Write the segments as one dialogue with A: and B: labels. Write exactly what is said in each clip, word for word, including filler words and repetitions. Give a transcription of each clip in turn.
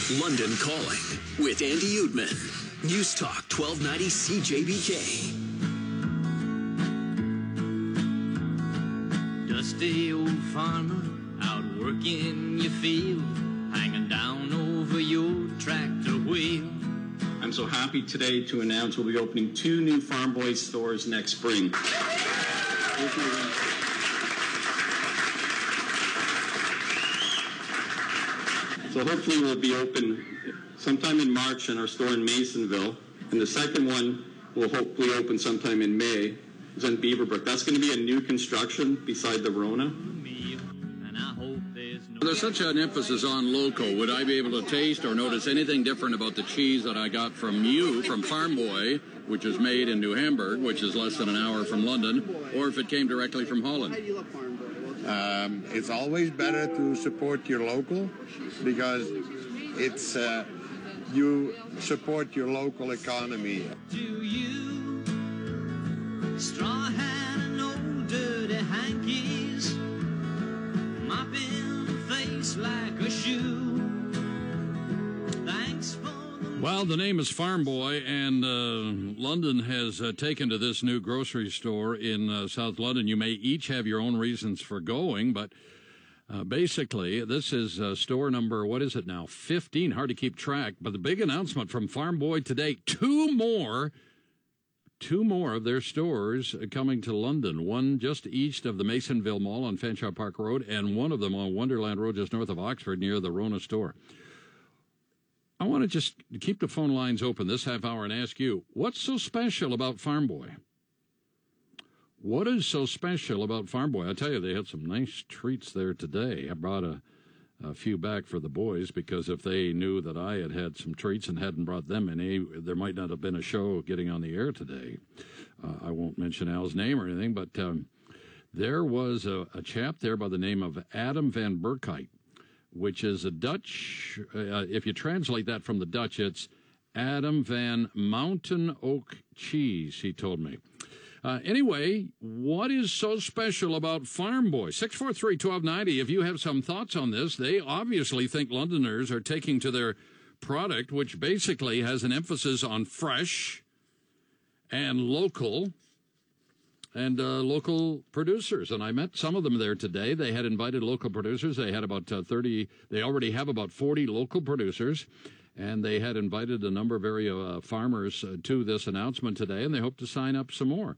A: London Calling with Andy Oudman. News Talk twelve ninety C J B K.
B: Dusty old farmer out working your field, hanging down over your tractor wheel.
C: I'm so happy today to announce we'll be opening two new Farm Boy stores next spring. So hopefully we'll be open sometime in March in our store in Masonville. And the second one will hopefully open sometime in May. It's in Beaverbrook. That's going to be a new construction beside the Rona.
D: There's such an emphasis on local. Would I be able to taste or notice anything different about the cheese that I got from you, from Farm Boy, which is made in New Hamburg, which is less than an hour from London, or if it came directly from Holland?
E: Um, it's always better to support your local because it's uh, you support your local economy.
B: Do you straw hat and old dirty hankies, mopping the face like a shoe? Thanks for the...
D: Well, the name is Farm Boy, and uh, London has uh, taken to this new grocery store in uh, South London. You may each have your own reasons for going, but uh, basically, this is uh, store number, what is it now, fifteen, hard to keep track. But the big announcement from Farm Boy today, two more, two more of their stores coming to London, one just east of the Masonville Mall on Fanshawe Park Road, and one of them on Wonderland Road just north of Oxford near the Rona store. I want to just keep the phone lines open this half hour and ask you, what's so special about Farm Boy? What is so special about Farm Boy? I tell you, they had some nice treats there today. I brought a, a few back for the boys because if they knew that I had had some treats and hadn't brought them any, there might not have been a show getting on the air today. Uh, I won't mention Al's name or anything, but um, there was a, a chap there by the name of Adam van Burkheit, which is a Dutch, uh, if you translate that from the Dutch, it's Adam van Mountain Oak Cheese, he told me. Uh, anyway, what is so special about Farm Boy? six four three, one two nine zero. If you have some thoughts on this, they obviously think Londoners are taking to their product, which basically has an emphasis on fresh and local and uh, local producers. And I met some of them there today. They had invited local producers. They had about uh, thirty, they already have about forty local producers. And they had invited a number of area uh, farmers uh, to this announcement today, and they hope to sign up some more.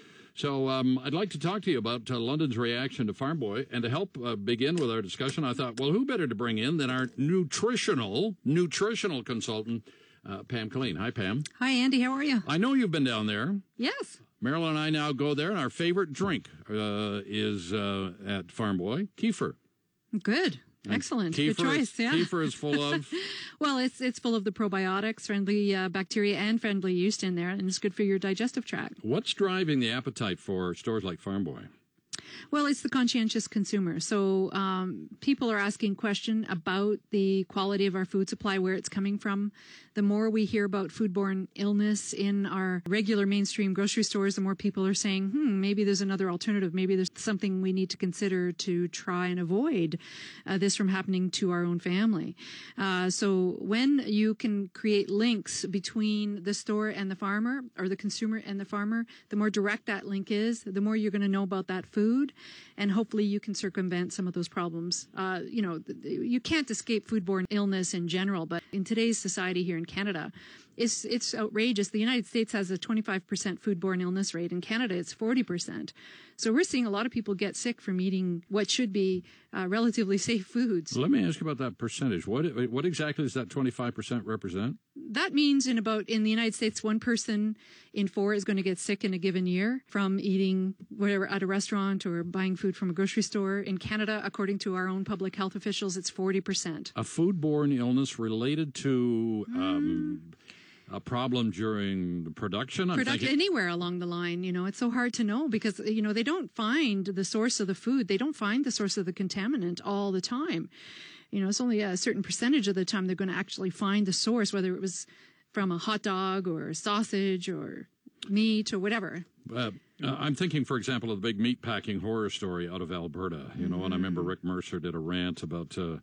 D: So um, I'd like to talk to you about uh, London's reaction to Farm Boy. And to help uh, begin with our discussion, I thought, well, who better to bring in than our nutritional, nutritional consultant, uh, Pam Killeen. Hi, Pam.
F: Hi, Andy. How are you?
D: I know you've been down there.
F: Yes.
D: Marilyn and I now go there, and our favorite drink uh, is uh, at Farm Boy, kefir.
F: Good. Excellent.
D: Kefir
F: Good choice.
D: Is,
F: yeah.
D: Kefir is full of...
F: well, it's it's full of the probiotics, friendly uh, bacteria, and friendly yeast in there, and it's good for your digestive tract.
D: What's driving the appetite for stores like Farm Boy?
F: Well, it's the conscientious consumer. So um, people are asking questions about the quality of our food supply, where it's coming from. The more we hear about foodborne illness in our regular mainstream grocery stores, the more people are saying, hmm, maybe there's another alternative. Maybe there's something we need to consider to try and avoid uh, this from happening to our own family. Uh, so when you can create links between the store and the farmer, or the consumer and the farmer, the more direct that link is, the more you're going to know about that food, and hopefully you can circumvent some of those problems. Uh, you know, you can't escape foodborne illness in general, but in today's society here in Canada, it's, it's outrageous. The United States has a twenty-five percent foodborne illness rate. In Canada, it's forty percent. So we're seeing a lot of people get sick from eating what should be uh, relatively safe foods.
D: Let me ask you about that percentage. What what exactly does that twenty-five percent represent?
F: That means in about, in the United States, one person in four is going to get sick in a given year from eating whatever at a restaurant or buying food from a grocery store. In Canada, according to our own public health officials, it's forty percent.
D: A foodborne illness related to um, mm. a problem during the production? I'm
F: Production
D: thinking...
F: anywhere along the line. You know, it's so hard to know because, you know, they don't find the source of the food. They don't find the source of the contaminant all the time. You know, it's only a certain percentage of the time they're going to actually find the source, whether it was from a hot dog or sausage or meat or whatever.
D: Uh, uh, I'm thinking, for example, of the big meat packing horror story out of Alberta, you know, mm-hmm. and I remember Rick Mercer did a rant about uh,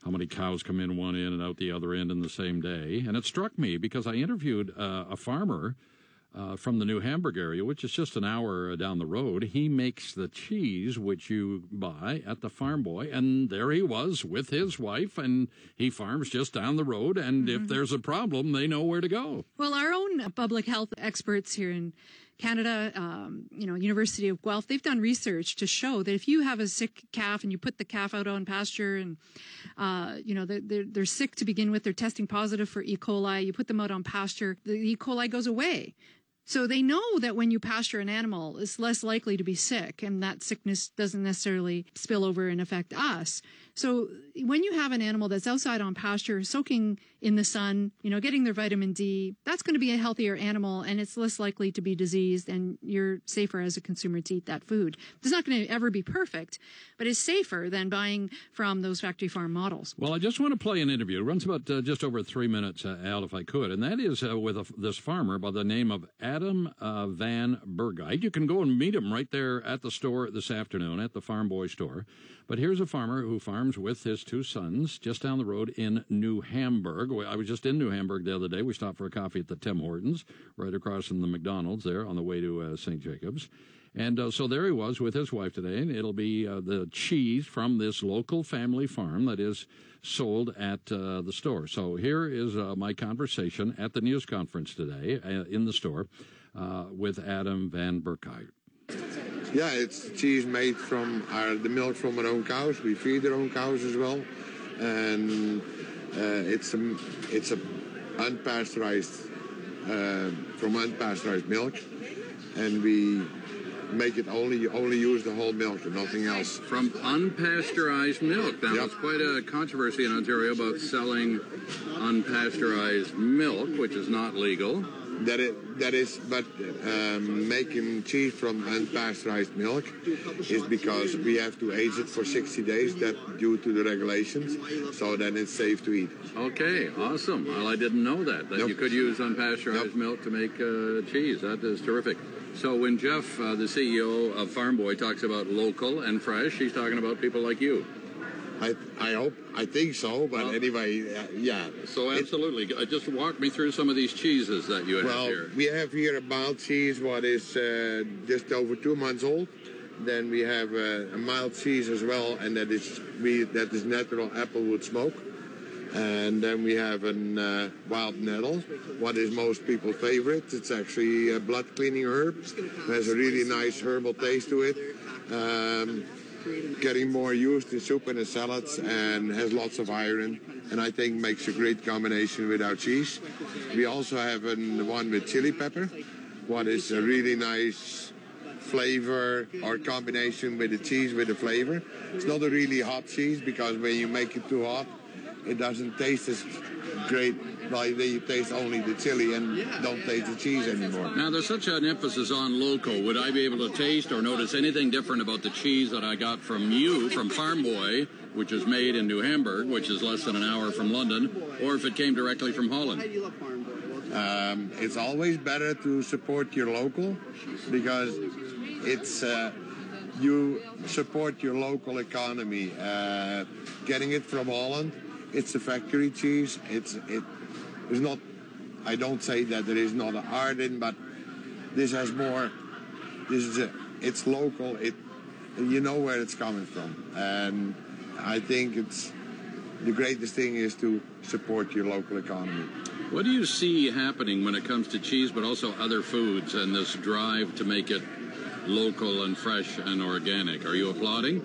D: how many cows come in one end and out the other end in the same day. And it struck me because I interviewed uh, a farmer uh, from the New Hamburg area, which is just an hour down the road. He makes the cheese, which you buy at the Farm Boy, and there he was with his wife, and he farms just down the road, and mm-hmm. if there's a problem, they know where to go.
F: Well, our own public health experts here in Canada, um, you know, University of Guelph, they've done research to show that if you have a sick calf and you put the calf out on pasture and, uh, you know, they're, they're, they're sick to begin with, they're testing positive for E. coli, you put them out on pasture, the E. coli goes away. So they know that when you pasture an animal, it's less likely to be sick, and that sickness doesn't necessarily spill over and affect us. So when you have an animal that's outside on pasture, soaking in the sun, you know, getting their vitamin D, that's going to be a healthier animal, and it's less likely to be diseased, and you're safer as a consumer to eat that food. It's not going to ever be perfect, but it's safer than buying from those factory farm models.
D: Well, I just want to play an interview. It runs about uh, just over three minutes, uh, Al, if I could, and that is uh, with a, this farmer by the name of Adam uh, Van Burgite. You can go and meet him right there at the store this afternoon, at the Farm Boy store. But here's a farmer who farms with his two sons just down the road in New Hamburg. I was just in New Hamburg the other day. We stopped for a coffee at the Tim Hortons, right across from the McDonald's there on the way to uh, Saint Jacobs. And uh, so there he was with his wife today, and it'll be uh, the cheese from this local family farm that is sold at uh, the store. So here is uh, my conversation at the news conference today uh, in the store uh, with Adam Van Burgite.
E: Yeah, it's cheese made from our, the milk from our own cows. We feed our own cows as well, and uh, it's a it's a unpasteurized uh, from unpasteurized milk, and we make it only only use the whole milk and nothing else.
D: From unpasteurized milk. Now,
E: Yep.
D: there's quite a controversy in Ontario about selling unpasteurized milk, which is not legal.
E: That it that is, but um, making cheese from unpasteurized milk is because we have to age it for sixty days. That due to the regulations, so then it's safe to eat.
D: Okay, awesome. Well, I didn't know that, that
E: Nope.
D: you could use unpasteurized
E: Nope.
D: milk to make uh, cheese. That is terrific. So when Jeff, uh, the C E O of Farm Boy, talks about local and fresh, he's talking about people like you.
E: I I hope I think so, but
D: Well,
E: anyway, uh, yeah.
D: So
E: It-
D: absolutely. Uh, Just walk me through some of these cheeses that you have
E: Well,
D: here.
E: we have here a mild cheese, what is uh, just over two months old. Then we have uh, a mild cheese as well, and that is we that is natural applewood smoke. And then we have an uh, wild nettle, what is most people's favorite. It's actually a blood cleaning herb. It has a really nice herbal taste to it. Um, getting more used in soup and in salads, and has lots of iron, and I think makes a great combination with our cheese. We also have an, one with chili pepper, what is a really nice flavor or combination with the cheese with the flavor. It's not a really hot cheese because when you make it too hot, it doesn't taste as great. Like you taste only the chili and don't taste the cheese anymore.
D: Now, there's such an emphasis on local. Would I be able to taste or notice anything different about the cheese that I got from you, from Farm Boy, which is made in New Hamburg, which is less than an hour from London, or if it came directly from Holland?
E: Um, it's always better to support your local because it's uh, you support your local economy. Uh, getting it from Holland, it's a factory cheese. It's it is not. I don't say that there is not an art in, but this has more. This is a, it's local. It you know where it's coming from, and I think it's the greatest thing is to support your local economy.
D: What do you see happening when it comes to cheese, but also other foods, and this drive to make it local and fresh and organic? Are you applauding?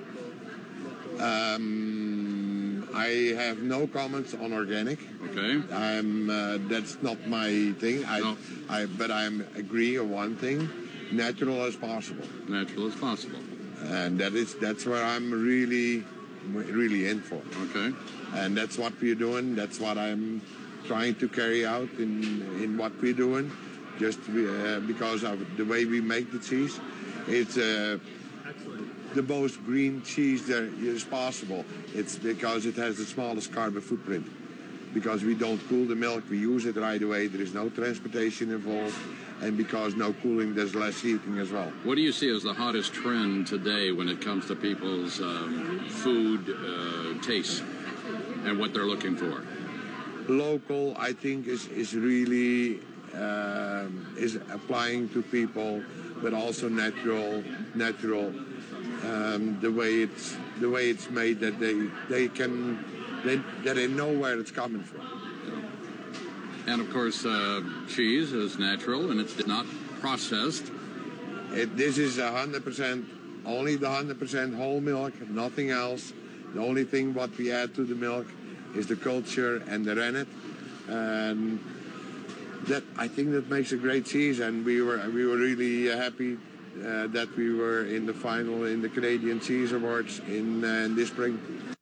E: Um, I have no comments on organic.
D: Okay.
E: I'm uh, that's not my thing. I,
D: No.
E: I but I'm agree on one thing: natural as possible,
D: Natural as possible.
E: and that is that's where I'm really, really in for.
D: Okay.
E: And that's what we're doing. That's what I'm trying to carry out in in what we're doing. Just uh, because of the way we make the cheese, it's uh, the most green cheese there is possible. It's because it has the smallest carbon footprint. Because we don't cool the milk, we use it right away. There is no transportation involved, and because no cooling, there's less heating as well.
D: What do you see as the hottest trend today when it comes to people's um, food uh, tastes? and what they're looking for?
E: Local, I think, is is really um, is applying to people, but also natural, natural. Um, the way it's the way it's made, that they they can they, that they know where it's coming from.
D: And of course, uh, cheese is natural and it's not processed.
E: It, this is a hundred percent, only the hundred percent whole milk, nothing else. The only thing what we add to the milk is the culture and the rennet, and that I think that makes a great cheese. And we were we were really happy uh, that we were in the final in the Canadian Cheese Awards in, uh, in this spring.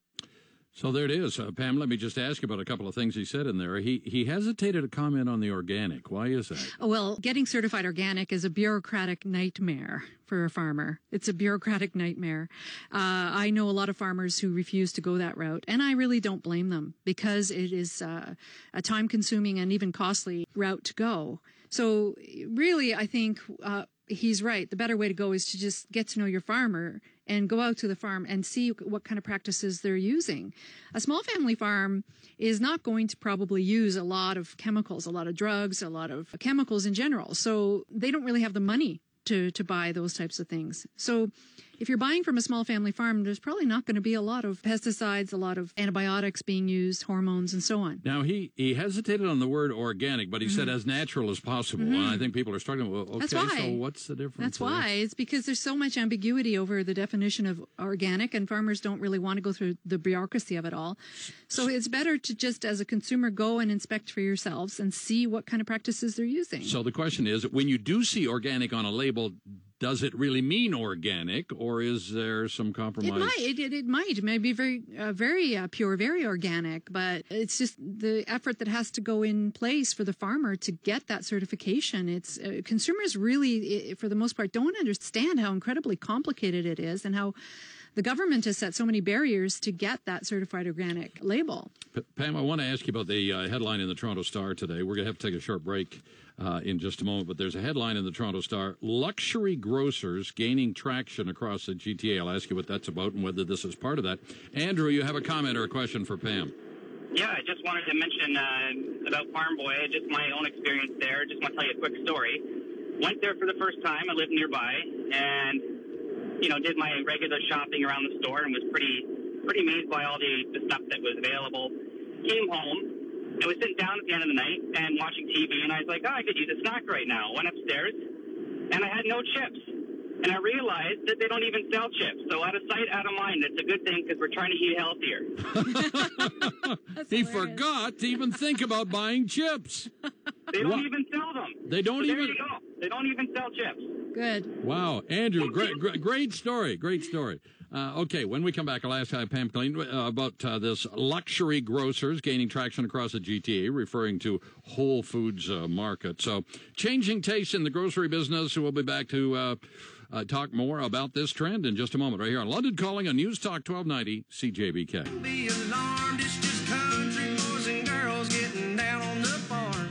D: So there it is. Uh, Pam, let me just ask you about a couple of things he said in there. He he hesitated to comment on the organic. Why is that?
F: Well, getting certified organic is a bureaucratic nightmare for a farmer. It's a bureaucratic nightmare. Uh, I know a lot of farmers who refuse to go that route, and I really don't blame them because it is uh, a time-consuming and even costly route to go. So really, I think uh, he's right. The better way to go is to just get to know your farmer and go out to the farm and see what kind of practices they're using. A small family farm is not going to probably use a lot of chemicals, a lot of drugs, a lot of chemicals in general. So they don't really have the money to, to buy those types of things. So if you're buying from a small family farm, there's probably not going to be a lot of pesticides, a lot of antibiotics being used, hormones, and so on.
D: Now, he, he hesitated on the word organic, but he mm-hmm. said as natural as possible. Mm-hmm. And I think people are starting, well, okay,
F: That's why.
D: so what's the difference?
F: That's
D: there?
F: why. It's because there's so much ambiguity over the definition of organic, and farmers don't really want to go through the bureaucracy of it all. So it's better to just, as a consumer, go and inspect for yourselves and see what kind of practices they're using.
D: So the question is, when you do see organic on a label, does it really mean organic, or is there some compromise?
F: It might. It, it, it might. It may be very, uh, very uh, pure, very organic, but it's just the effort that has to go in place for the farmer to get that certification. It's uh, consumers really, for the most part, don't understand how incredibly complicated it is and how the government has set so many barriers to get that certified organic label.
D: P- Pam, I want to ask you about the uh, headline in the Toronto Star today. We're going to have to take a short break uh, in just a moment, but there's a headline in the Toronto Star, luxury grocers gaining traction across the G T A. I'll ask you what that's about and whether this is part of that. Andrew, you have a comment or a question for Pam?
G: Yeah, I just wanted to mention uh, about Farm Boy, just my own experience there. Just want to tell you a quick story. Went there for the first time. I live nearby, and you know, did my regular shopping around the store and was pretty pretty amazed by all the, the stuff that was available. Came home. I was sitting down at the end of the night and watching T V, and I was like, oh, I could use a snack right now. Went upstairs, and I had no chips. And I realized that they don't even sell chips. So out of sight, out of mind. It's a good thing because we're trying to eat healthier.
D: He forgot to even think about buying chips.
G: They don't
D: What?
G: even sell them.
D: They don't
G: so
D: even...
G: There you go. They don't even sell chips.
F: Good.
D: Wow, Andrew, great, great, great story, great story. Uh, okay, when we come back, I'll ask uh, Pam Killeen uh, about uh, this luxury grocers gaining traction across the G T A, referring to Whole Foods uh, Market. So, changing tastes in the grocery business. We'll be back to uh, uh, talk more about this trend in just a moment, right here on London Calling on News Talk twelve ninety C J B K.
H: Be alarmed, it's just country boys and girls getting down on the farm.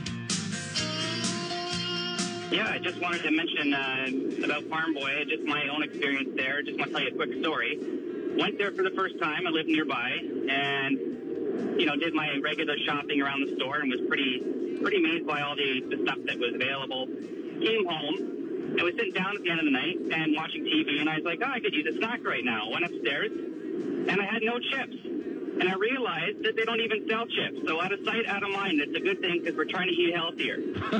G: Yeah, I just wanted to mention uh, about Farm Boy, just my own experience there. Just want to tell you a quick story. Went there for the first time. I live nearby, and you know, did my regular shopping around the store and was pretty pretty amazed by all the, the stuff that was available. Came home. I was sitting down at the end of the night and watching T V, and I was like, oh, I could use a snack right now. Went upstairs, and I had no chips. And I realized that they don't even sell chips. So out of sight, out of mind. It's a good thing because we're trying to eat healthier.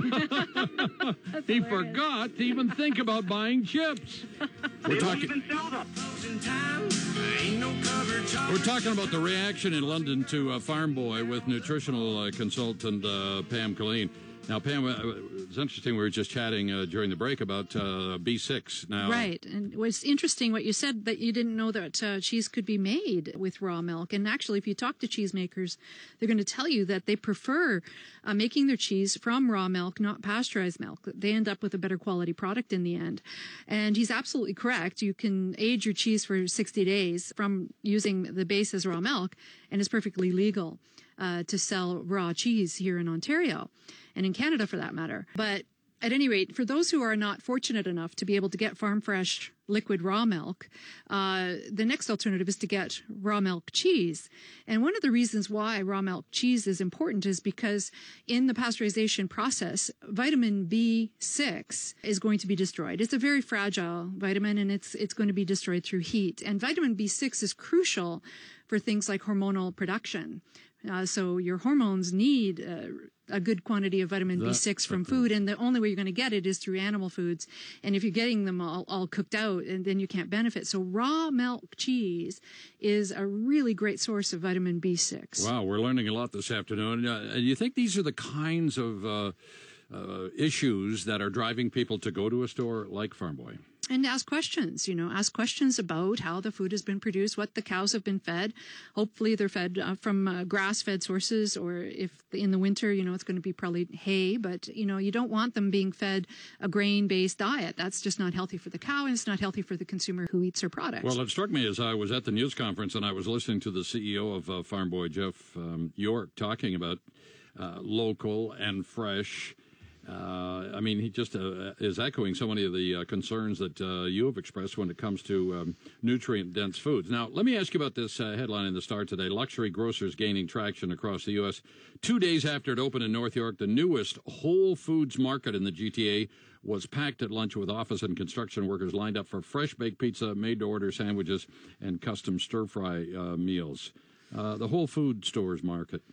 D: He hilarious. forgot to even think about buying chips.
G: They don't even sell them.
D: We're talking about the reaction in London to uh, Farm Boy with nutritional uh, consultant uh, Pam Killeen. Now, Pam, uh, it's interesting. We were just chatting uh, during the break about uh, B six. Now,
F: right, and it was interesting what you said that you didn't know that uh, cheese could be made with raw milk. And actually, if you talk to cheesemakers, they're going to tell you that they prefer uh, making their cheese from raw milk, not pasteurized milk. They end up with a better quality product in the end. And he's absolutely correct. You can age your cheese for sixty days from using the base as raw milk, and it's perfectly legal uh, to sell raw cheese here in Ontario. And in Canada, for that matter. But at any rate, for those who are not fortunate enough to be able to get farm fresh liquid raw milk, uh, the next alternative is to get raw milk cheese. And one of the reasons why raw milk cheese is important is because in the pasteurization process, vitamin B six is going to be destroyed. It's a very fragile vitamin, and it's it's going to be destroyed through heat. And vitamin B six is crucial for things like hormonal production. Uh, so your hormones need uh, a good quantity of vitamin that, B six from food, and the only way you're going to get it is through animal foods. And if you're getting them all, all cooked out, and then you can't benefit. So raw milk cheese is a really great source of vitamin B six.
D: Wow, we're learning a lot this afternoon. Uh, and you think these are the kinds of uh, uh, issues that are driving people to go to a store like Farm Boy?
F: And ask questions, you know, ask questions about how the food has been produced, what the cows have been fed. Hopefully they're fed uh, from uh, grass-fed sources, or if in the winter, you know, it's going to be probably hay. But, you know, you don't want them being fed a grain-based diet. That's just not healthy for the cow, and it's not healthy for the consumer who eats her products.
D: Well, it struck me as I was at the news conference and I was listening to the C E O of uh, Farm Boy, Jeff um, York, talking about uh, local and fresh. Uh, I mean, he just uh, is echoing so many of the uh, concerns that uh, you have expressed when it comes to um, nutrient-dense foods. Now, let me ask you about this uh, headline in the Star today. Luxury grocers gaining traction across the U S Two days after it opened in North York, the newest Whole Foods market in the G T A was packed at lunch with office and construction workers lined up for fresh-baked pizza, made-to-order sandwiches, and custom stir-fry uh, meals. Uh, the Whole Food stores market.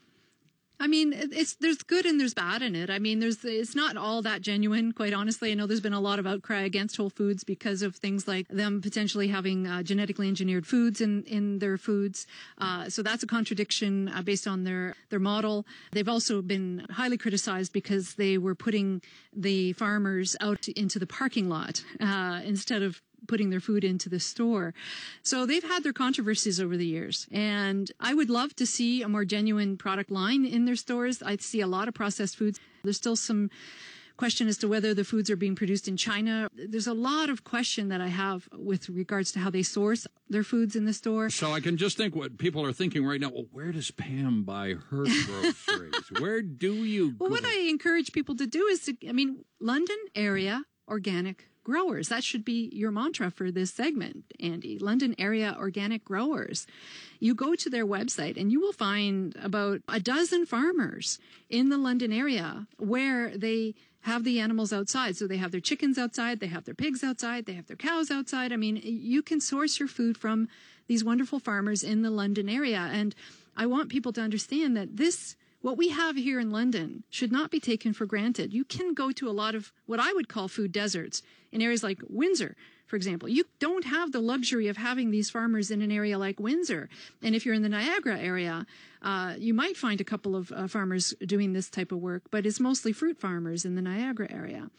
F: I mean, it's there's good and there's bad in it. I mean, there's it's not all that genuine, quite honestly. I know there's been a lot of outcry against Whole Foods because of things like them potentially having uh, genetically engineered foods in, in their foods. Uh, so that's a contradiction uh, based on their, their model. They've also been highly criticized because they were putting the farmers out into the parking lot uh, instead of putting their food into the store. So they've had their controversies over the years. And I would love to see a more genuine product line in their stores. I see a lot of processed foods. There's still some question as to whether the foods are being produced in China. There's a lot of question that I have with regards to how they source their foods in the store.
D: So I can just think what people are thinking right now. Well, where does Pam buy her groceries? Where do you go?
F: Well, what I encourage people to do is to, I mean, London area organic growers. That should be your mantra for this segment, Andy. London area organic growers. You go to their website and you will find about a dozen farmers in the London area where they have the animals outside. So they have their chickens outside, they have their pigs outside, they have their cows outside. I mean, you can source your food from these wonderful farmers in the London area. And I want people to understand that this what we have here in London should not be taken for granted. You can go to a lot of what I would call food deserts in areas like Windsor, for example. You don't have the luxury of having these farmers in an area like Windsor. And if you're in the Niagara area, uh, you might find a couple of uh, farmers doing this type of work, but it's mostly fruit farmers in the Niagara area.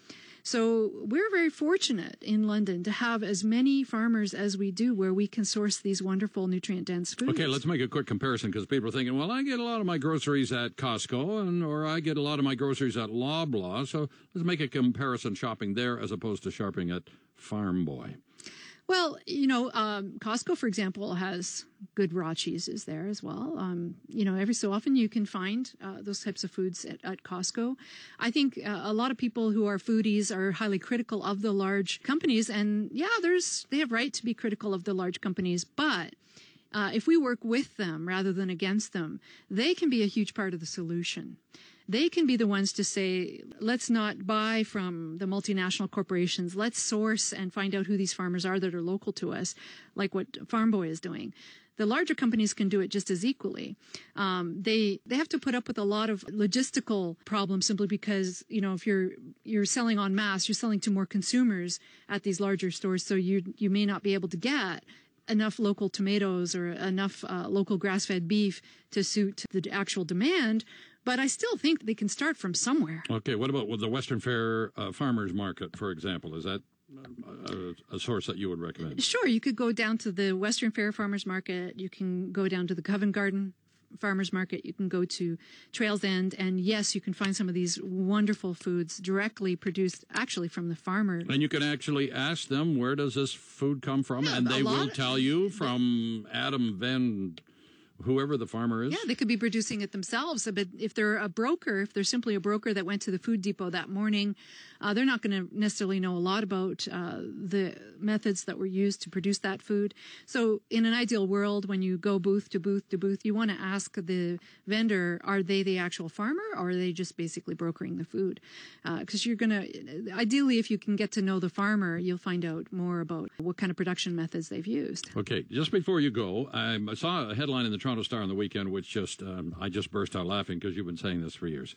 F: So we're very fortunate in London to have as many farmers as we do where we can source these wonderful nutrient-dense foods.
D: Okay, let's make a quick comparison because people are thinking, well, I get a lot of my groceries at Costco and or I get a lot of my groceries at Loblaw. So let's make a comparison shopping there as opposed to shopping at Farm Boy.
F: Well, you know, um, Costco, for example, has good raw cheeses there as well. Um, you know, every so often you can find uh, those types of foods at, at Costco. I think uh, a lot of people who are foodies are highly critical of the large companies. And yeah, there's they have right to be critical of the large companies. But uh, if we work with them rather than against them, they can be a huge part of the solution. They can be the ones to say, let's not buy from the multinational corporations. Let's source and find out who these farmers are that are local to us, like what Farm Boy is doing. The larger companies can do it just as equally. Um, they they have to put up with a lot of logistical problems simply because, you know, if you're you're selling en masse, you're selling to more consumers at these larger stores, so you you may not be able to get enough local tomatoes or enough uh, local grass-fed beef to suit the actual demand. But I still think they can start from somewhere.
D: Okay, what about with the Western Fair uh, Farmers Market, for example? Is that a, a source that you would recommend?
F: Sure, you could go down to the Western Fair Farmers Market. You can go down to the Covent Garden Farmers Market. You can go to Trails End. And yes, you can find some of these wonderful foods directly produced actually from the farmer.
D: And you can actually ask them, where does this food come from?
F: Yeah,
D: and they will
F: of,
D: tell you from Adam Van... whoever the farmer is?
F: Yeah, they could be producing it themselves. But if they're a broker, if they're simply a broker that went to the food depot that morning, uh, they're not going to necessarily know a lot about uh, the methods that were used to produce that food. So in an ideal world, when you go booth to booth to booth, you want to ask the vendor, are they the actual farmer or are they just basically brokering the food? Because uh, you're going to, ideally, if you can get to know the farmer, you'll find out more about what kind of production methods they've used.
D: Okay, just before you go, I saw a headline in the Toronto Star on the weekend, which just, um, I just burst out laughing because you've been saying this for years.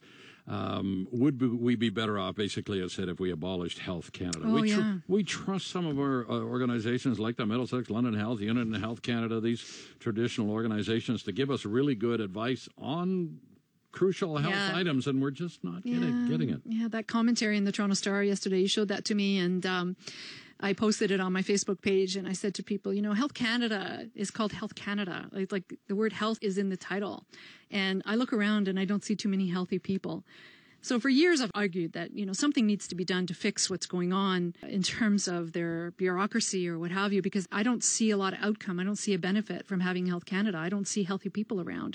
D: Um, would we be better off, basically, it said, if we abolished Health Canada?
F: Oh,
D: we, tr-
F: yeah.
D: we trust some of our uh, organizations like the Middlesex London Health, Unit in Health Canada, these traditional organizations to give us really good advice on crucial health
F: Yeah.
D: items, and we're just not getting,
F: Yeah.
D: getting it.
F: Yeah, that commentary in the Toronto Star yesterday, you showed that to me, and um, I posted it on my Facebook page, and I said to people, you know, Health Canada is called Health Canada. Like, like the word health is in the title. And I look around and I don't see too many healthy people. So for years, I've argued that, you know, something needs to be done to fix what's going on in terms of their bureaucracy or what have you, because I don't see a lot of outcome. I don't see a benefit from having Health Canada. I don't see healthy people around.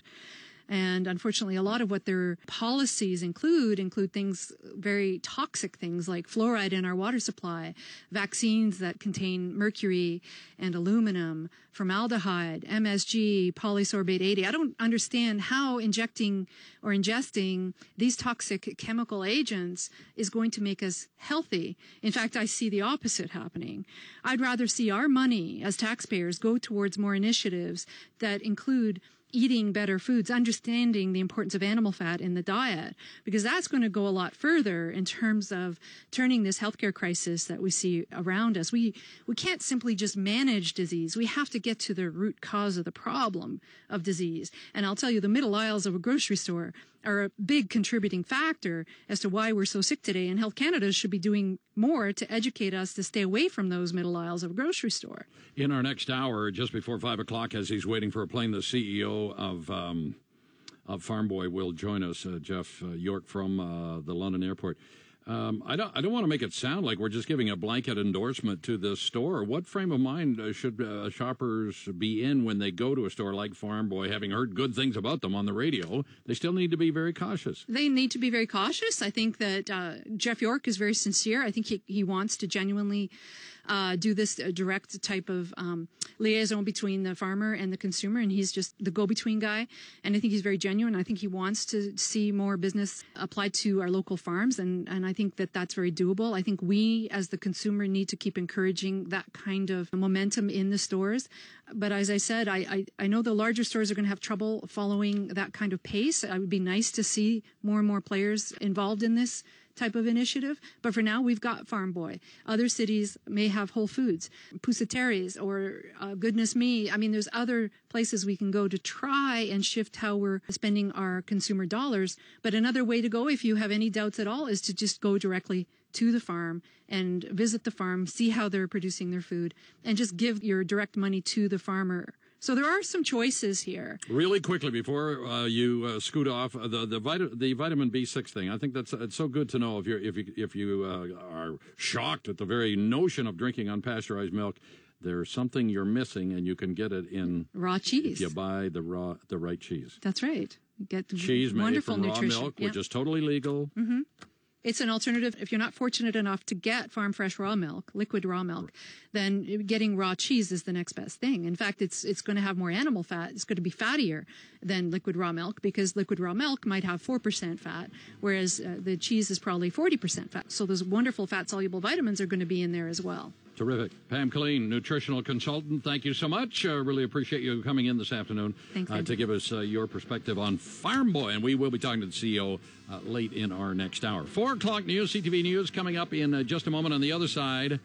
F: And unfortunately, a lot of what their policies include include things, very toxic things like fluoride in our water supply, vaccines that contain mercury and aluminum, formaldehyde, M S G, polysorbate eighty. I don't understand how injecting or ingesting these toxic chemical agents is going to make us healthy. In fact, I see the opposite happening. I'd rather see our money as taxpayers go towards more initiatives that include eating better foods, understanding the importance of animal fat in the diet, because that's going to go a lot further in terms of turning this healthcare crisis that we see around us. We we can't simply just manage disease. We have to get to the root cause of the problem of disease. And I'll tell you, the middle aisles of a grocery store are a big contributing factor as to why we're so sick today. And Health Canada should be doing more to educate us to stay away from those middle aisles of a grocery store.
D: In our next hour, just before five o'clock, as he's waiting for a plane, the C E O of um, of Farm Boy will join us, uh, Jeff uh, York from uh, the London airport. Um, I don't. I don't want to make it sound like we're just giving a blanket endorsement to this store. What frame of mind uh, should uh, shoppers be in when they go to a store like Farm Boy, having heard good things about them on the radio? They still need to be very cautious.
F: They need to be very cautious. I think that uh, Jeff York is very sincere. I think he he wants to genuinely Uh, do this uh, direct type of um, liaison between the farmer and the consumer, and he's just the go-between guy. And I think he's very genuine. I think he wants to see more business applied to our local farms, and, and I think that that's very doable. I think we, as the consumer, need to keep encouraging that kind of momentum in the stores. But as I said, I, I, I know the larger stores are going to have trouble following that kind of pace. It would be nice to see more and more players involved in this type of initiative. But for now, we've got Farm Boy. Other cities may have Whole Foods, Pusateri's, or uh, goodness me. I mean, there's other places we can go to try and shift how we're spending our consumer dollars. But another way to go, if you have any doubts at all, is to just go directly to the farm and visit the farm, see how they're producing their food, and just give your direct money to the farmer. So there are some choices here.
D: Really quickly before uh, you uh, scoot off, uh, the the, vita- the vitamin B six thing. I think that's it's so good to know if you if you if you uh, are shocked at the very notion of drinking unpasteurized milk. There's something you're missing, and you can get it in
F: raw cheese.
D: If you buy the raw the right cheese.
F: That's right. You get
D: cheese made
F: wonderful
D: from raw
F: nutrition.
D: milk,
F: Yeah.
D: which is totally legal.
F: Mm-hmm. It's an alternative. If you're not fortunate enough to get farm fresh raw milk, liquid raw milk, then getting raw cheese is the next best thing. In fact, it's it's going to have more animal fat. It's going to be fattier than liquid raw milk, because liquid raw milk might have four percent fat, whereas uh, the cheese is probably forty percent fat. So those wonderful fat-soluble vitamins are going to be in there as well.
D: Terrific. Pam Killeen, nutritional consultant, thank you so much. Uh, really appreciate you coming in this afternoon
F: Thanks,
D: uh, to give us uh, your perspective on Farm Boy. And we will be talking to the C E O uh, late in our next hour. Four o'clock news, C T V News, coming up in uh, just a moment on the other side.